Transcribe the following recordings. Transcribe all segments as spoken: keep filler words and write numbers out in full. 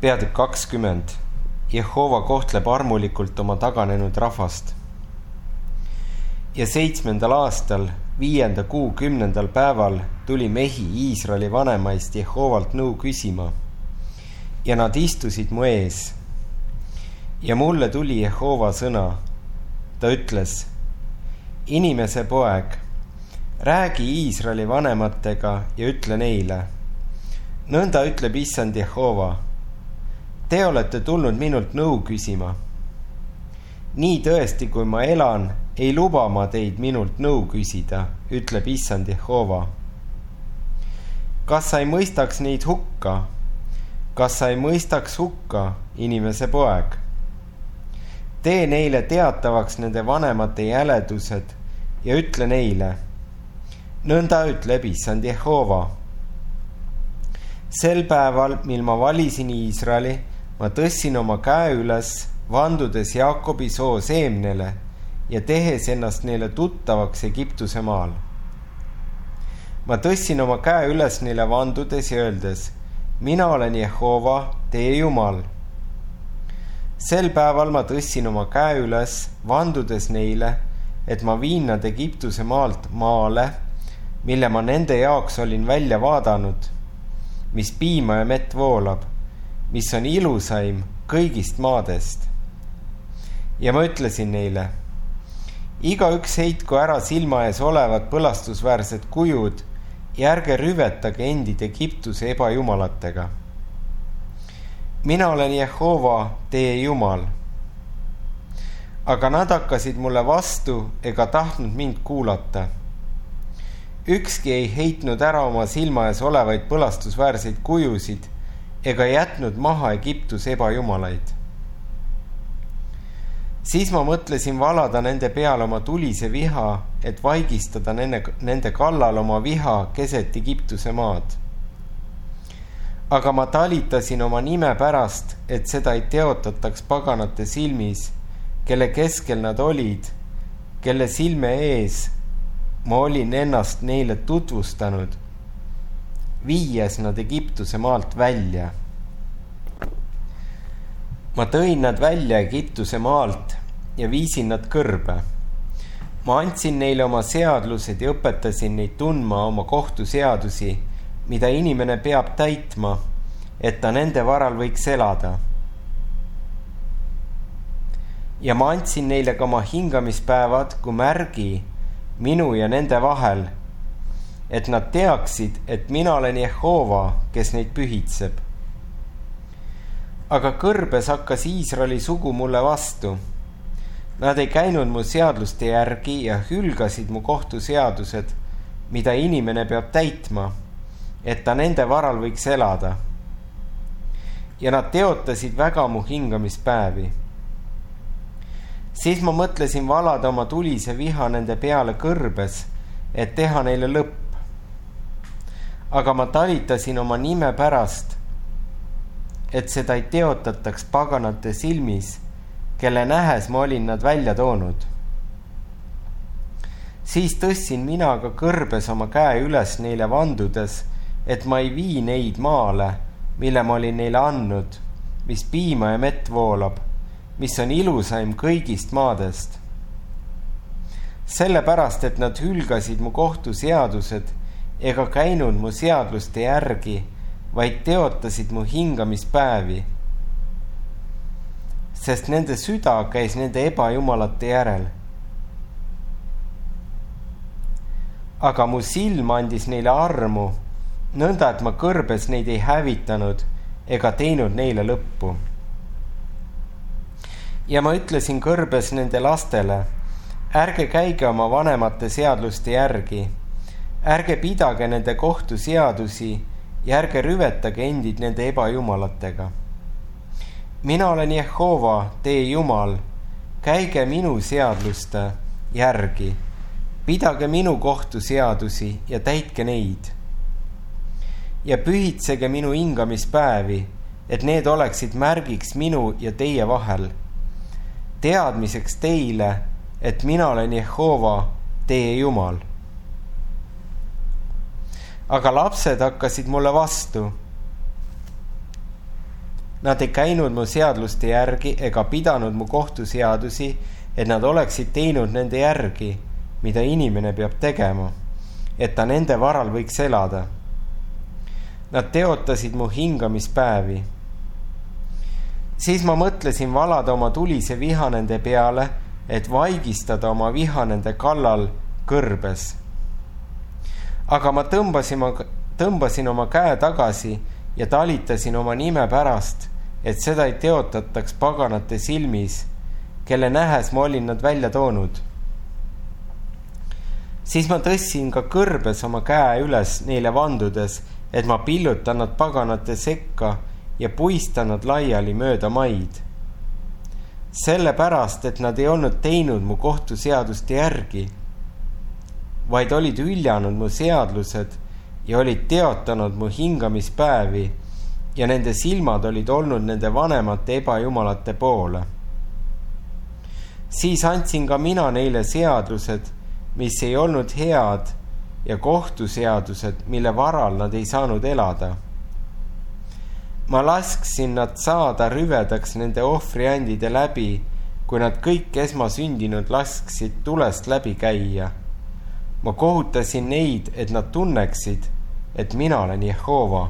Peatükk kakskümmend. Jehova kohtleb armulikult oma taganenud rahvast. Ja seitsmendal aastal, viienda kuu kümnendal päeval tuli mehi Iisraeli vanemaist Jehovalt nõu küsima. Ja nad istusid mu ees. Ja mulle tuli Jehova sõna. Ta ütles, inimese poeg, räägi Iisraeli vanematega ja ütle neile. Nõnda ütleb issand Jehova. Te olete tulnud minult nõu küsima. Nii tõesti, kui ma elan, ei luba ma teid minult nõu küsida, ütleb issand Jehova. Kas sa ei mõistaks neid hukka? Kas sa ei mõistaks hukka, inimese poeg? Tee neile teatavaks nende vanemate jäledused ja ütle neile. Nõnda ütleb issand Jehova. Sel päeval, mil ma valisin Iisraeli, ma tõssin oma käe üles, vandudes Jaakobi soo seemnele ja tehes ennast neile tuttavaks Egiptuse maal. Ma tõssin oma käe üles neile vandudes ja öeldes, mina olen Jehova, teie Jumal. Sel päeval ma tõssin oma käe üles, vandudes neile, et ma viin nad Egiptuse maalt maale, mille ma nende jaoks olin välja vaadanud, mis piima ja mett voolab, mis on ilusaim kõigist maadest. Ja ma ütlesin neile, igaüks heitku ära silma ees olevad põlastusväärsed kujud ja ärge rüvetage endid Egiptuse ebajumalatega. Mina olen Jehova, teie Jumal. Aga nad hakkasid mulle vastu ega tahtnud mind kuulata. Ükski ei heitnud ära oma silma ees olevaid põlastusväärseid kujusid ega jätnud maha Egiptuse ebajumalaid. Siis ma mõtlesin valada nende peale oma tulise viha, et vaigistada nende, nende kallal oma viha keset Egiptuse maad. Aga ma talitasin oma nime pärast, et seda ei teotataks paganate silmis, kelle keskel nad olid, kelle silme ees ma olin ennast neile tutvustanud, viies nad Egiptuse maalt välja. Ma tõin nad välja Egiptuse maalt ja viisin nad kõrbe. Ma andsin neile oma seadlused ja õpetasin neid tundma oma kohtuseadusi, mida inimene peab täitma, et ta nende varal võiks elada. Ja ma andsin neile ka oma hingamispäevad kui märgi minu ja nende vahel, et nad teaksid, et mina olen Jehova, kes neid pühitseb. Aga kõrbes hakkas Iisraeli sugu mulle vastu. Nad ei käinud mu seadluste järgi ja hülgasid mu kohtuseadused, mida inimene peab täitma, et ta nende varal võiks elada. Ja nad teotasid väga mu hingamispäevi. Siis ma mõtlesin valada oma tulise viha nende peale kõrbes, et teha neile lõpp. Aga ma talitasin oma nime pärast, et seda ei teotataks paganate silmis, kelle nähes ma olin nad välja toonud. Siis tõssin mina ka kõrbes oma käe üles neile vandudes, et ma ei vii neid maale, mille ma olin neile andnud, mis piima ja mett voolab, mis on ilusaim kõigist maadest. Sellepärast, et nad hülgasid mu kohtuseadused ega käinud mu seadluste järgi, vaid teotasid mu hingamispäevi. Sest nende süda käis nende ebajumalate järel. Aga mu silm andis neile armu, nõnda, et ma kõrbes neid ei hävitanud ega teinud neile lõppu. Ja ma ütlesin kõrbes nende lastele, ärge käige oma vanemate seadluste järgi, ärge pidage nende kohtuseadusi ja ärge rüvetage endid nende ebajumalatega. Mina olen Jehova, teie Jumal, käige minu seadluste järgi, pidage minu kohtuseadusi ja täitke neid. Ja pühitsege minu hingamispäevi, et need oleksid märgiks minu ja teie vahel, teadmiseks teile, et mina olen Jehova, teie Jumal. Aga lapsed hakkasid mulle vastu. Nad ei käinud mu seadluste järgi ega pidanud mu kohtuseadusi, et nad oleksid teinud nende järgi, mida inimene peab tegema, et ta nende varal võiks elada. Nad teotasid mu hingamispäevi. Siis ma mõtlesin valada oma tulise viha nende peale, et vaigistada oma viha nende kallal kõrbes. Aga ma tõmbasin, tõmbasin oma käe tagasi ja talitasin oma nime pärast, et seda ei teotataks paganate silmis, kelle nähes ma olin nad välja toonud. Siis ma tõssin ka kõrbes oma käe üles neile vandudes, et ma pillutan nad paganate sekka ja puistan nad laiali mööda maid. Sellepärast, et nad ei olnud teinud mu kohtuseaduste järgi, vaid olid üljanud mu seadlused ja olid teotanud mu hingamispäevi ja nende silmad olid olnud nende vanemate ebajumalate poole. Siis andsin ka mina neile seadused, mis ei olnud head, ja kohtuseadused, mille varal nad ei saanud elada. Ma lasksin nad saada rüvedaks nende ohvriandide läbi, kui nad kõik esmasündinud lasksid tulest läbi käia. Ma kohutasin neid, et nad tunneksid, et mina olen Jehova.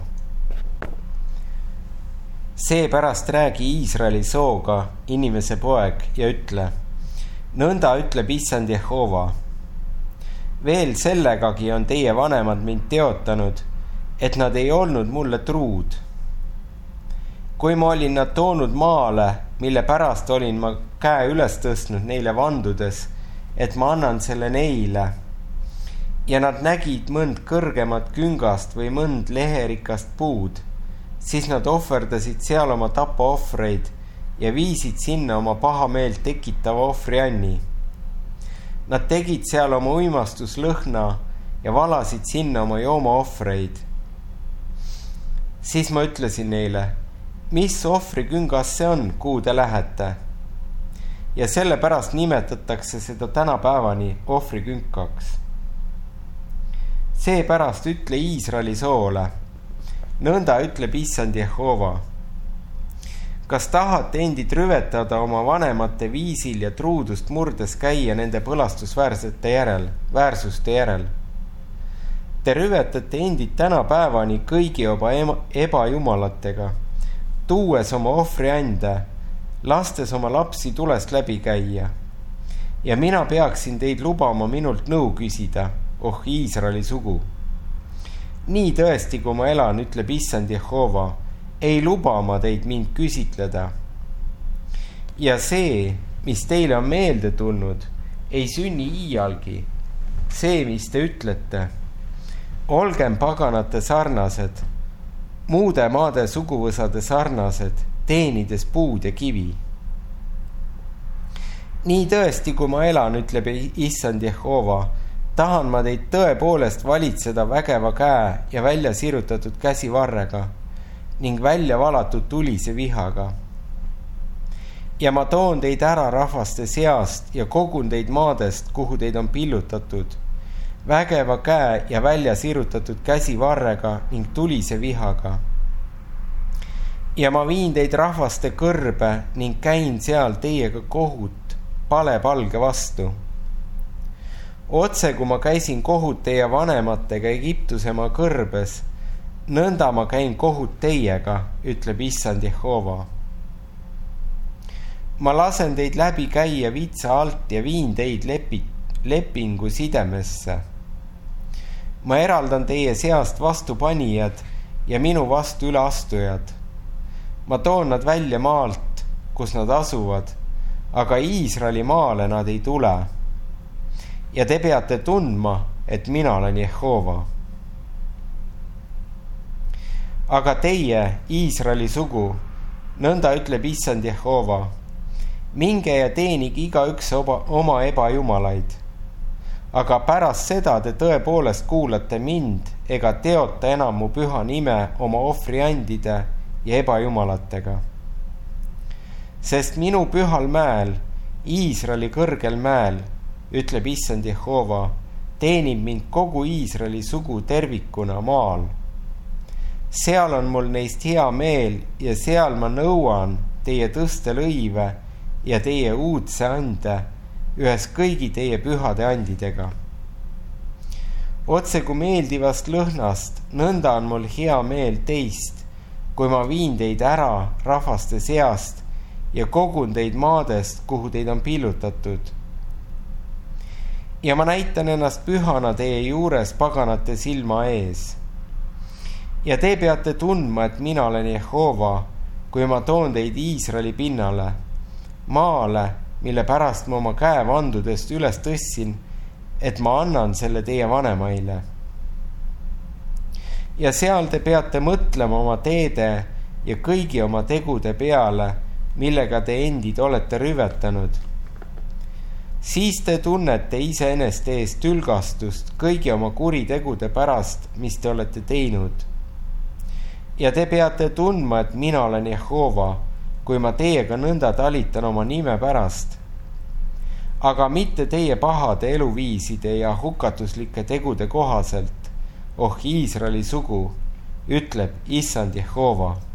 Seepärast räägi Iisraeli sooga, inimese poeg, ja ütle, nõnda ütleb Issand Jehova. Veel sellegagi on teie vanemad mind teotanud, et nad ei olnud mulle truud. Kui ma olin nad toonud maale, mille pärast olin ma käe üles tõstnud neile vandudes, et ma annan selle neile, ja nad nägid mõnd kõrgemat küngast või mõnd leherikast puud, siis nad ohverdasid seal oma tapaohvreid ja viisid sinna oma pahameelt tekitava ohvrianni. Nad tegid seal oma uimastuslõhna ja valasid sinna oma joomaohvreid. Siis ma ütlesin neile, mis ohvriküngas see on, kuhu te lähete? Ja sellepärast nimetatakse seda tänapäevani ohvrikünkaks. Seepärast ütle Iisraeli soole, nõnda ütleb Issand Jehova. Kas tahate endid rüvetada oma vanemate viisil ja truudust murdes käia nende põlastusväärsete järel, väärsuste järel? Te rüvetate endid tänapäevani kõigi oma ebajumalatega, tuues oma ohvriande, lastes oma lapsi tulest läbi käia. Ja mina peaksin teid lubama minult nõu küsida, oh Iisraeli sugu. Nii tõesti, kui ma elan, ütleb Issand Jehova, ei luba ma teid mind küsitleda. Ja see, mis teile on meelde tulnud, ei sünni iialgi. See, mis te ütlete, olgem paganate sarnased, muude maade suguvõsade sarnased, teenides puud ja kivi. Nii tõesti, kui ma elan, ütleb Issand Jehova, tahan ma teid tõepoolest valitseda vägeva käe ja välja sirutatud käsivarrega ning välja valatud tulise vihaga. Ja ma toon teid ära rahvaste seast ja kogun teid maadest, kuhu teid on pillutatud, vägeva käe ja välja sirutatud käsivarrega ning tulise vihaga. Ja ma viin teid rahvaste kõrbe ning käin seal teiega kohut palepalge vastu. Otse, kui ma käisin kohut teie vanematega Egiptusemaa kõrbes, nõnda ma käin kohut teiega, ütleb Issand Jehova. Ma lasen teid läbi käia vitsa alt ja viin teid lepi, lepingu sidemesse. Ma eraldan teie seast vastupanijad ja minu vastu üleastujad. Ma toon nad välja maalt, kus nad asuvad, aga Iisraeli maale nad ei tule. Ja te peate tundma, et mina olen Jehova. Aga teie, Iisraeli sugu, nõnda ütleb Issand Jehova, minge ja teenige igaüks oma ebajumalaid. Aga pärast seda te tõepoolest kuulate mind ega teota enam mu püha nime oma ohvriandide ja ebajumalatega. Sest minu pühal mäel, Iisraeli kõrgel mäel, ütleb Issand Jehova, teenib mind kogu Iisraeli sugu tervikuna maal. seal on mul neist hea meel ja seal ma nõuan teie tõstelõive ja teie uudse ande ühes kõigi teie pühade andidega. Otse kui meeldivast lõhnast, nõnda on mul hea meel teist, kui ma viin teid ära rahvaste seast ja kogun teid maadest, kuhu teid on pillutatud. Ja ma näitan ennast pühana teie juures paganate silma ees. Ja te peate tundma, et mina olen Jehova, kui ma toon teid Iisraeli pinnale, maale, mille pärast ma oma käe vandudest üles tõssin, et ma annan selle teie vanemaile. Ja seal te peate mõtlema oma teede ja kõigi oma tegude peale, millega te endid olete rüvetanud. Siis te tunnete iseeneste eest tülgastust kõigi oma kuritegude pärast, mis te olete teinud. Ja te peate tundma, et mina olen Jehova, kui ma teiega nõnda talitan oma nime pärast. Aga mitte teie pahade eluviiside ja hukatuslike tegude kohaselt, oh Iisraeli sugu, ütleb Issand Jehova.